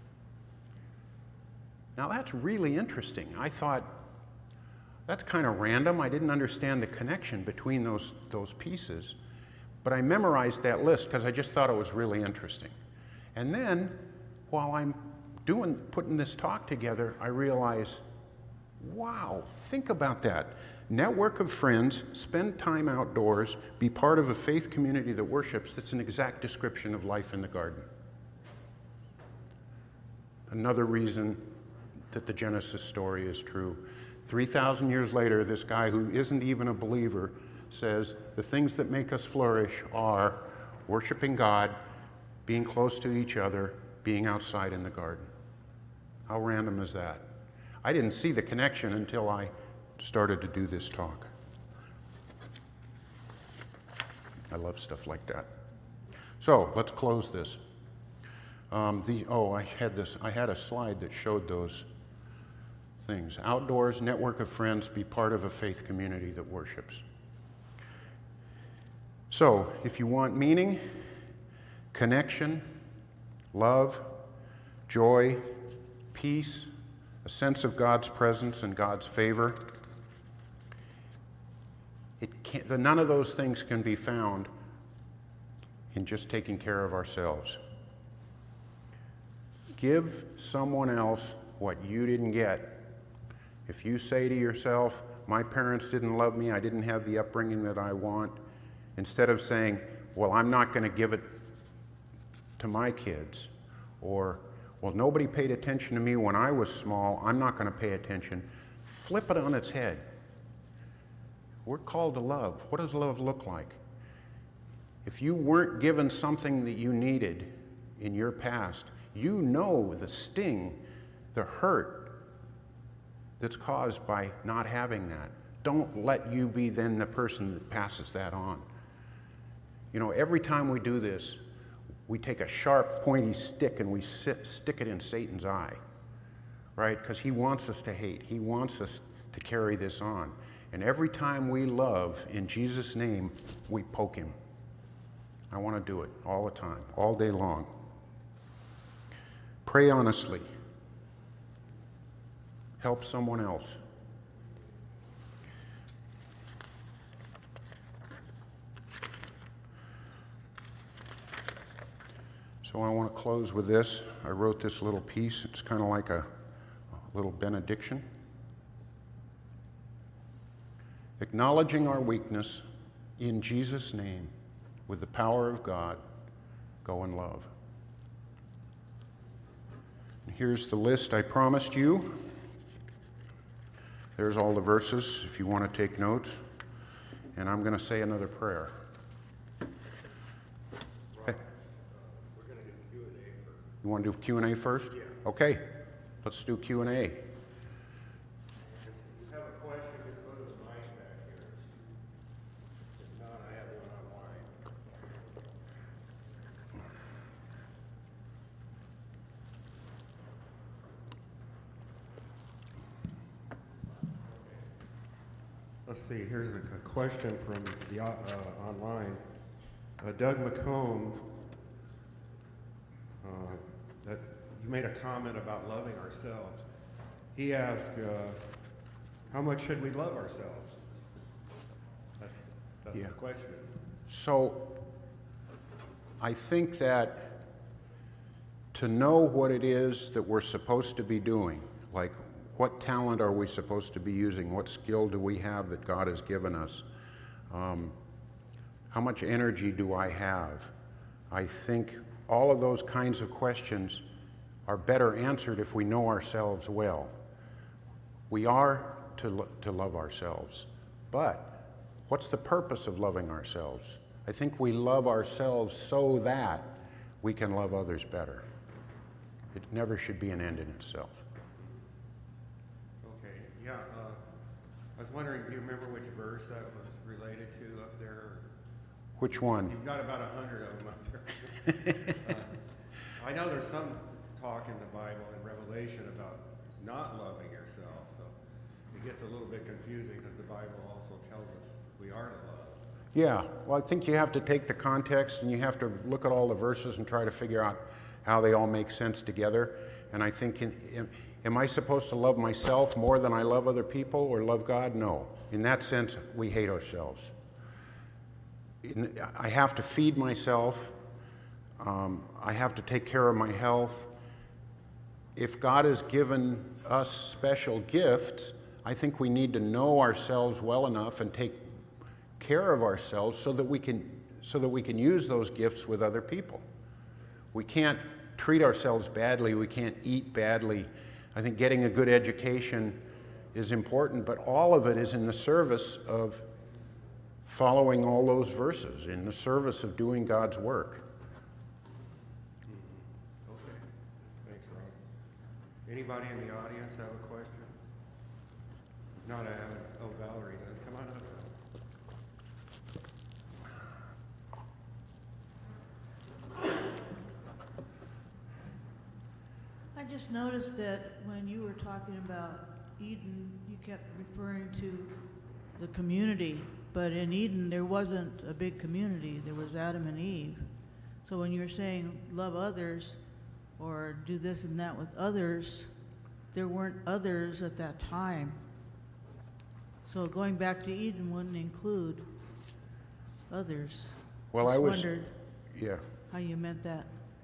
Now that's really interesting. I thought, that's kind of random. I didn't understand the connection between those pieces. But I memorized that list because I just thought it was really interesting. And then, while I'm putting this talk together, I realize, wow, think about that. Network of friends, spend time outdoors, be part of a faith community that worships. That's an exact description of life in the garden. Another reason that the Genesis story is true. 3,000 years later, this guy who isn't even a believer says the things that make us flourish are worshiping God, being close to each other, being outside in the garden. How random is that? I didn't see the connection until I started to do this talk. I love stuff like that. So let's close this. I had a slide that showed those things. Outdoors, network of friends, be part of a faith community that worships. So, if you want meaning, connection, love, joy, peace, a sense of God's presence and God's favor, none of those things can be found in just taking care of ourselves. Give someone else what you didn't get. If you say to yourself, my parents didn't love me, I didn't have the upbringing that I want, instead of saying, well, I'm not going to give it to my kids, or, well, nobody paid attention to me when I was small, I'm not going to pay attention. Flip it on its head. We're called to love. What does love look like? If you weren't given something that you needed in your past, you know the sting, the hurt that's caused by not having that. Don't let you be then the person that passes that on. You know, every time we do this, we take a sharp, pointy stick and we stick it in Satan's eye, right? Because he wants us to hate. He wants us to carry this on. And every time we love in Jesus' name, we poke him. I want to do it all the time, all day long. Pray honestly. Help someone else. So I want to close with this. I wrote this little piece. It's kind of like a little benediction. Acknowledging our weakness in Jesus' name, with the power of God, go in love. And here's the list I promised you. There's all the verses if you want to take notes. And I'm going to say another prayer. You want to do Q&A first? Yeah. Okay, let's do Q&A. If you have a question, just go to the mic back here. If not, I have one online. Let's see, here's a question from the online. Doug McComb, that you made a comment about loving ourselves. He asked, how much should we love ourselves? That's Yeah. the question. So I think that to know what it is that we're supposed to be doing, like what talent are we supposed to be using, what skill do we have that God has given us, how much energy do I have? I think all of those kinds of questions are better answered if we know ourselves well. We are to love ourselves, but what's the purpose of loving ourselves? I think we love ourselves so that we can love others better. It never should be an end in itself. Okay, yeah. I was wondering, do you remember which verse that was related to up there? Which one? You've got about 100 of them up there. I know there's some talk in the Bible and Revelation about not loving yourself, so it gets a little bit confusing because the Bible also tells us we are to love. Yeah, well, I think you have to take the context and you have to look at all the verses and try to figure out how they all make sense together. And I think, am I supposed to love myself more than I love other people or love God? No. In that sense, we hate ourselves. I have to feed myself. I have to take care of my health. If God has given us special gifts, I think we need to know ourselves well enough and take care of ourselves so that we can use those gifts with other people. We can't treat ourselves badly. We can't eat badly. I think getting a good education is important, but all of it is in the service of following all those verses, in the service of doing God's work. Okay, thanks, Ron. Anybody in the audience have a question? Not I haven't. Oh, Valerie does. Come on up. I just noticed that when you were talking about Eden, you kept referring to the community, but in Eden there wasn't a big community. There was Adam and Eve. So when you're saying love others or do this and that with others, there weren't others at that time. So going back to Eden wouldn't include others. Well, Just I was, wondered yeah. how you meant that.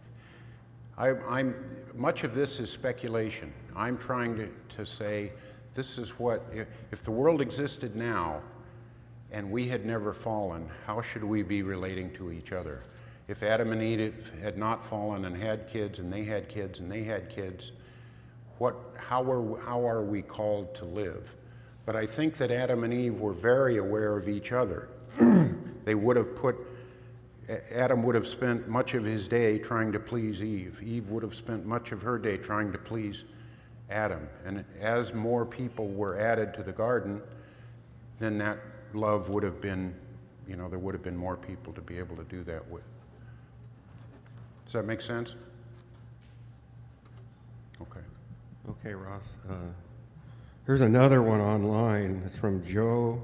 Much of this is speculation. I'm trying to say, this is what, if the world existed now and we had never fallen, how should we be relating to each other? If Adam and Eve had not fallen and had kids and they had kids and they had kids, how are we called to live? But I think that Adam and Eve were very aware of each other. Adam would have spent much of his day trying to please Eve. Eve would have spent much of her day trying to please Adam. And as more people were added to the garden, then that love would have been, there would have been more people to be able to do that with. Does that make sense? Okay. Okay, Ross. Here's another one online. It's from Joe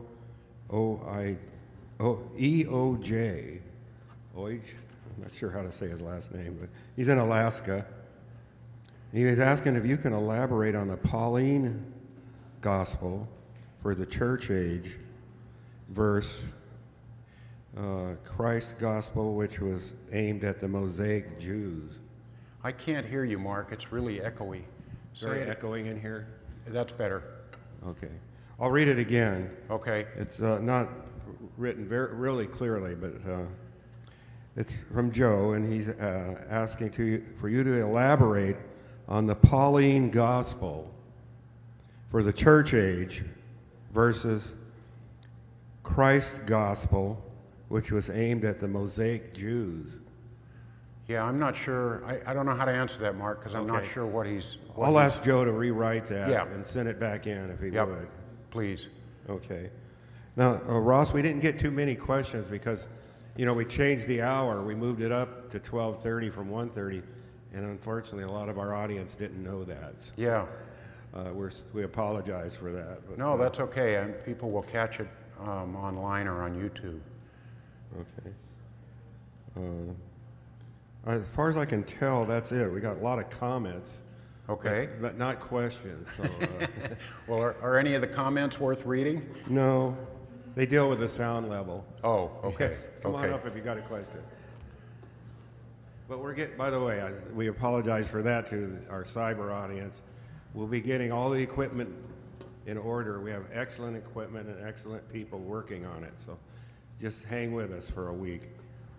EOJ. I'm not sure how to say his last name, but he's in Alaska. He was asking if you can elaborate on the Pauline gospel for the church age verse Christ's gospel, which was aimed at the Mosaic Jews. I can't hear you, Mark. It's really echoey. Very echoing in here. That's better. Okay. I'll read it again. Okay. It's not written really clearly, but it's from Joe, and he's asking for you to elaborate on the Pauline gospel for the church age versus Christ's gospel, which was aimed at the Mosaic Jews. Yeah, I'm not sure. I don't know how to answer that, Mark, because I'm not Okay. sure what he's. I'll ask Joe to rewrite that Yeah. and send it back in if he Yep, would. please. Okay. Now, Ross, we didn't get too many questions because, we changed the hour. We moved it up to 12:30 from 1:30, and unfortunately, a lot of our audience didn't know that. So, Yeah. we apologize for that. But, No, that's okay. And people will catch it online or on YouTube. Okay. As far as I can tell, that's it. We got a lot of comments. Okay. But not questions. So, Well, are any of the comments worth reading? no, they deal with the sound level. Oh, okay. Yes, come on Okay. up if you got a question. But by the way, we apologize for that to our cyber audience. We'll be getting all the equipment in order. We have excellent equipment and excellent people working on it. So just hang with us for a week.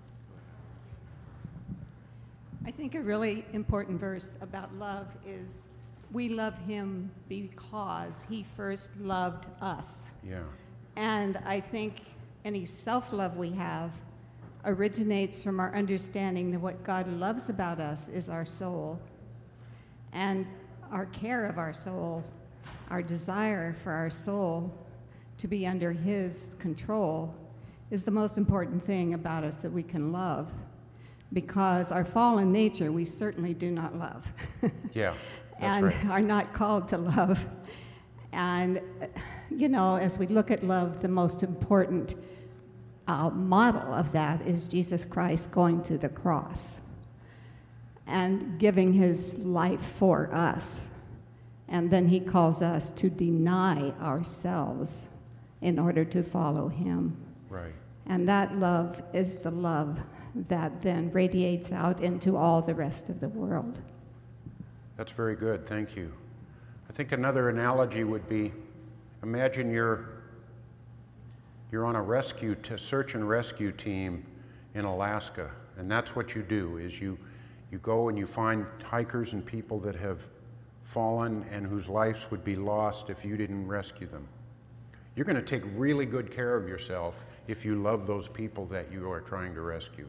I think a really important verse about love is we love him because he first loved us. Yeah. And I think any self-love we have originates from our understanding that what God loves about us is our soul. And our care of our soul, our desire for our soul to be under his control is the most important thing about us that we can love. Because our fallen nature, we certainly do not love. Yeah, that's and right. are not called to love. And, as we look at love, the most important model of that is Jesus Christ going to the cross and giving his life for us. And then he calls us to deny ourselves in order to follow him. Right. And that love is the love that then radiates out into all the rest of the world. That's very good. Thank you. I think another analogy would be, imagine you're on a search and rescue team in Alaska, and that's what you do, is you go and you find hikers and people that have fallen and whose lives would be lost if you didn't rescue them. You're going to take really good care of yourself if you love those people that you are trying to rescue.